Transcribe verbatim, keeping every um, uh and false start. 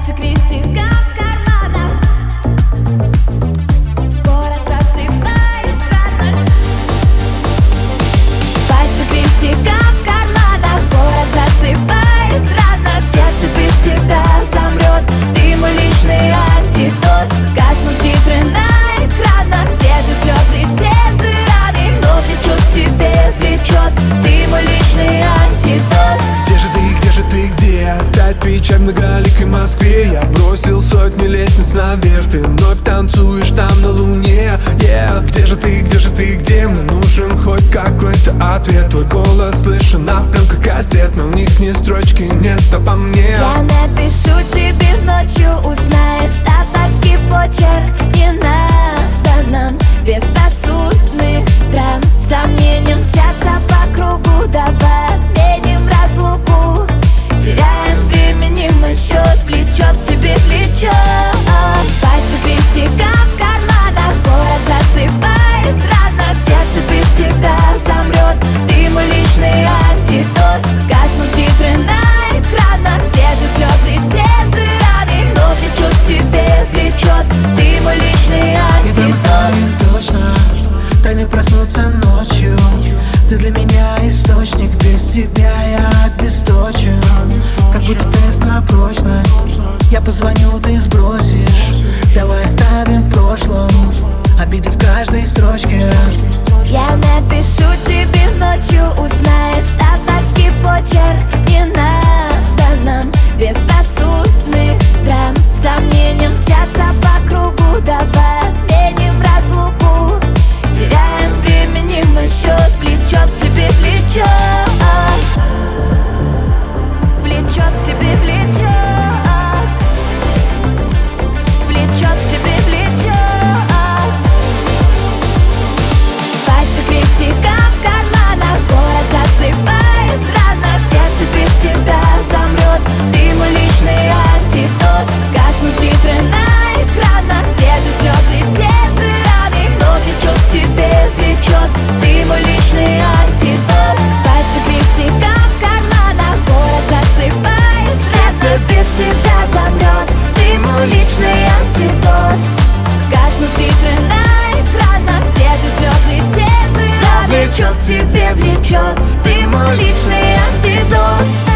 Пальцы крестиком в карманах, город засыпает рано. Пальцы крестиком в карманах, город засыпает рано. Сердце без тебя замрет, ты мой личный антидот. Гаснут титры на экранах, те же слезы, те же раны, но влечет к тебе, влечет, ты мой личный антидот. Где же ты, где же ты, где? Опять печаль в многоликой Москве. Я бросил сотни лестниц наверх, ты вновь танцуешь там на луне, yeah. Где же ты, где же ты, где? Мне нужен хоть какой-то ответ. Твой голос слышен на пленках кассет, но в них ни строчки нет обо мне. Я напишу тебе ночью, узнаешь авторский почерк. Не надо нам безрассудных драм, сомнением мчаться по кругу, давай отменим разлуку. Теряем времени мы счет, влечет к тебе влечет. Пальцы крестиком в карманах, город засыпает рано. Сердце без тебя замрет, ты мой личный антидот. Гаснут титры на экранах, те же слезы, те же раны, но влечет к тебе, влечет, ты мой личный И мы антидот. знаем точно, тайны проснутся ночью. Ты для меня источник, без тебя я обесточен. Как будто тест на прочность. Я позвоню, ты сбросишь. Давай оставим в прошлом обиды в каждой строчке. Я напишу тебе ночью, узнаешь авторский почерк. Не надо нам безрассудных драм, сомнением мчаться по кругу, давай отменим разлуку. Теряем времени мы счет, влечет к тебе, влечет. Влечет к тебе, влечет. Влечет к тебе, влечет. Пальцы крестиком в карманах, город засыпает рано. Сердце без тебя замрет, ты мой личный антидот. Гаснут титры на экранах, те же слезы, те же раны, но влечет к тебе, влечет, ты мой личный антидот. Пальцы крестиком в карманах, город засыпает. Сердце без тебя замрет, ты мой личный антидот. Гаснут титры на экранах, те же слезы, те же раны, влечет к тебе, влечет, ты мой личный антидот.